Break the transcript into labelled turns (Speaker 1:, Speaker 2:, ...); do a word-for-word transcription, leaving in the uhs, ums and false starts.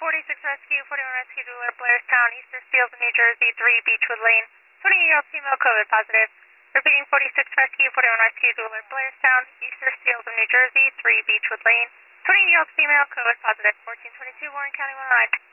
Speaker 1: forty-six Rescue, forty-one Rescue to Alert Blairstown, Eastern Fields, New Jersey, three Beechwood Lane. twenty-year-old female COVID positive. Repeating forty-six Rescue, forty-one Rescue to Alert Blairstown, Eastern Fields, New Jersey, three Beechwood Lane. twenty-year-old female COVID positive, fourteen twenty-two Warren County one oh nine.